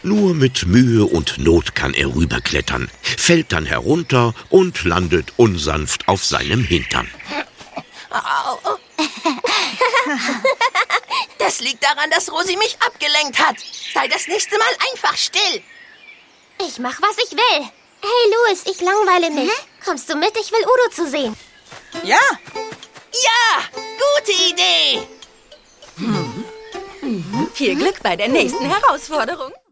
Nur mit Mühe und Not kann er rüberklettern, fällt dann herunter und landet unsanft auf seinem Hintern. Das liegt daran, dass Rosi mich abgelenkt hat. Sei das nächste Mal einfach still. Ich mach, was ich will. Hey, Louis, ich langweile mich. Kommst du mit? Ich will Udo zu sehen. Ja. Ja, gute Idee. Viel Glück bei der nächsten Herausforderung.